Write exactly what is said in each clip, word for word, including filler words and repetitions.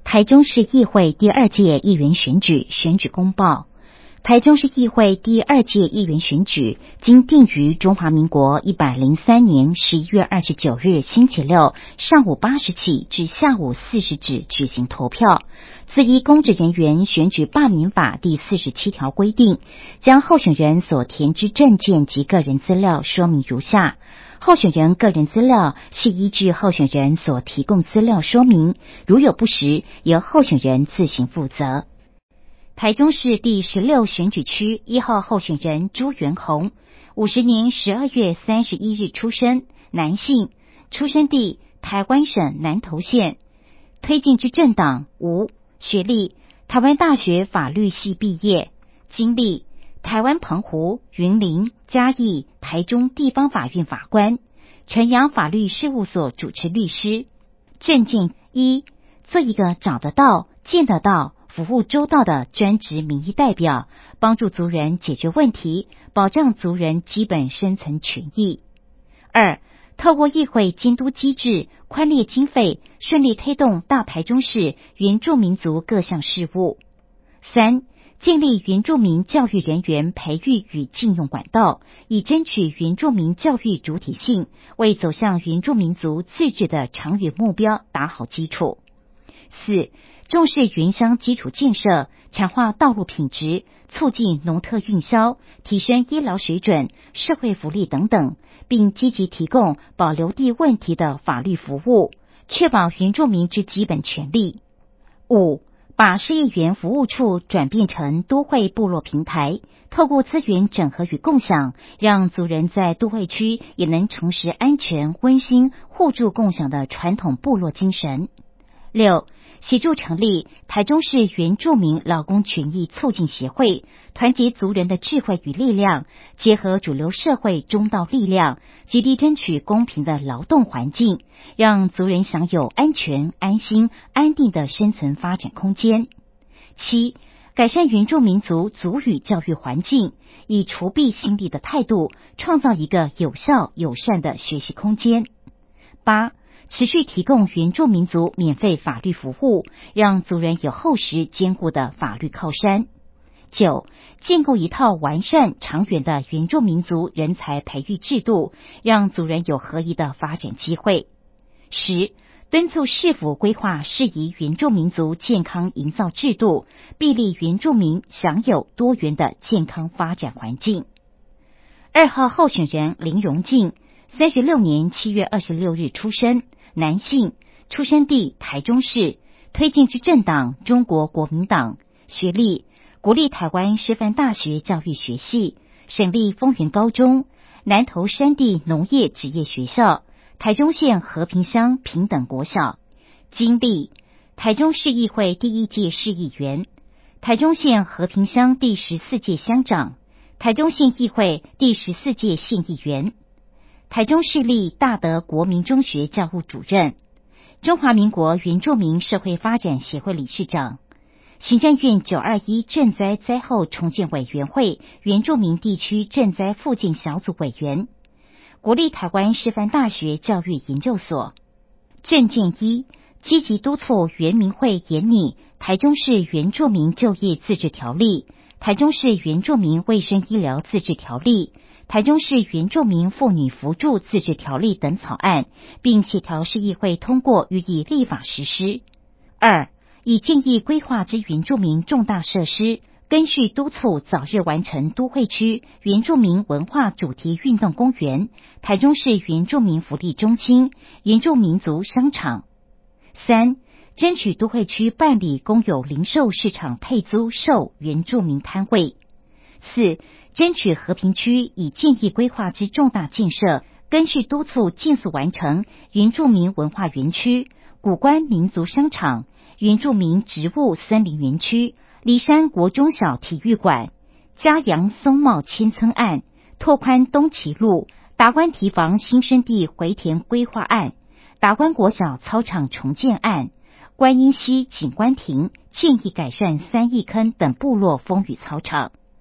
台中市议会第二届议员选举选举公报。台中市议会第二届议员选举经定于中华民国一百零三年十一月二十九日星期六上午八时起至下午四时止举行投票。自依公职人员选举罢免法第四十七条规定，将候选人所填之证件及个人资料说明如下。候选人个人资料系依据候选人所提供资料说明，如有不实，由候选人自行负责。台中市第十六选举区一号候选人朱元宏，五十年十二月三十一日出生，男性，出生地台湾省南投县，推进之政党无，学历台湾大学法律系毕业，经历台湾澎湖、云林、嘉义、台中地方法院法官，城阳法律事务所主持律师。政见一，做一个找得到、见得到、服务周到的专职民意代表，帮助族人解决问题，保障族人基本生存权益。二，透过议会监督机制，宽列经费，顺利推动大台中市原住民族各项事务。三，建立原住民教育人员培育与禁用管道，以争取原住民教育主体性，为走向原住民族自治的长远目标打好基础。四，重视原乡基础建设，强化道路品质，促进农特运销，提升医疗水准、社会福利等等，并积极提供保留地问题的法律服务，确保原住民之基本权利。五，把市议员服务处转变成都会部落平台，透过资源整合与共享，让族人在都会区也能重拾安全、温馨、互助共享的传统部落精神。六，协助成立台中市原住民劳工权益促进协会，团结族人的智慧与力量，结合主流社会中道力量，极力争取公平的劳动环境，让族人享有安全、安心、安定的生存发展空间。七，改善原住民族族语教育环境，以除弊心力的态度，创造一个有效、友善的学习空间。八，持续提供原住民族免费法律服务，让族人有厚实坚固的法律靠山。九，建构一套完善长远的原住民族人才培育制度，让族人有合宜的发展机会。十，敦促市府规划适宜原住民族健康营造制度，必力原住民享有多元的健康发展环境。二号候选人林荣进，三十六年七月二十六日出生，男性，出生地台中市，推进之政党中国国民党，学历国立台湾师范大学教育学系，省立丰原高中，南投山地农业职业学校，台中县和平乡平等国小，经历台中市议会第一届市议员，台中县和平乡第十四届乡长，台中县议会第十四届县议员，台中市立大德国民中学教务主任，中华民国原住民社会发展协会理事长，行政院九二一震灾灾后重建委员会原住民地区震灾复健小组委员，国立台湾师范大学教育研究所。政见一，积极督促原民会研拟台中市原住民就业自治条例、台中市原住民卫生医疗自治条例、台中市原住民妇女扶助自治条例等草案，并协调市议会通过予以立法实施。二，以建议规划之原住民重大设施，根续督促早日完成都会区原住民文化主题运动公园、台中市原住民福利中心、原住民族商场。三，争取都会区办理公有零售市场配租售原住民摊位。四，争取和平区以建议规划之重大建设，根续督促尽速完成原住民文化园区、古关民族商场、原住民植物森林园区、梨山国中小体育馆、嘉阳松茂迁村案、拓宽东岐路、达官堤防新生地回填规划案、达官国小操场重建案、观音溪景观亭建议改善三义坑等部落风雨操场。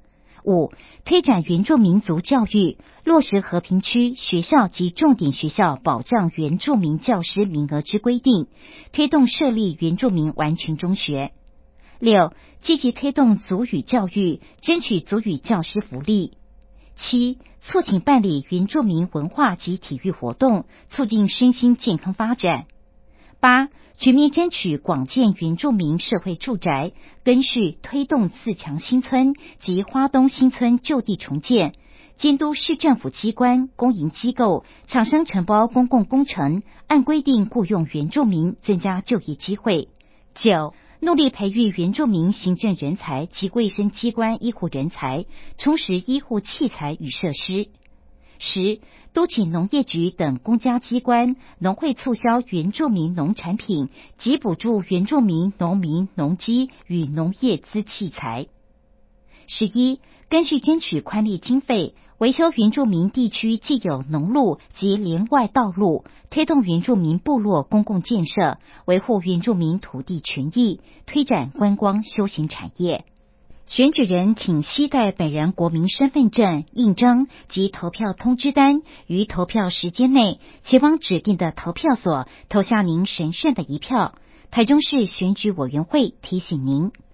务，推展原住民族教育，落实和平区学校及重点学校保障原住民教师名额之规定，推动设立原住民完全中学。六、积极推动族语教育，争取族语教师福利。七、促请办理原住民文化及体育活动，促进身心健康发展。八、全面争取广建原住民社会住宅，根续推动自强新村及花东新村就地重建，监督市政府机关、公营机构、厂商承包公共工程，按规定雇用原住民，增加就业机会。九、努力培育原住民行政人才及卫生机关医护人才，充实医护器材与设施。十、督请农业局等公家机关农会促销原住民农产品及补助原住民农民农机与农业资器材。十一、根据争取宽立经费，维修原住民地区既有农路及连外道路，推动原住民部落公共建设，维护原住民土地权益，推展观光休闲产业。选举人请携带本人国民身份证、印章及投票通知单，于投票时间内前往指定的投票所投下您神圣的一票。台中市选举委员会提醒您。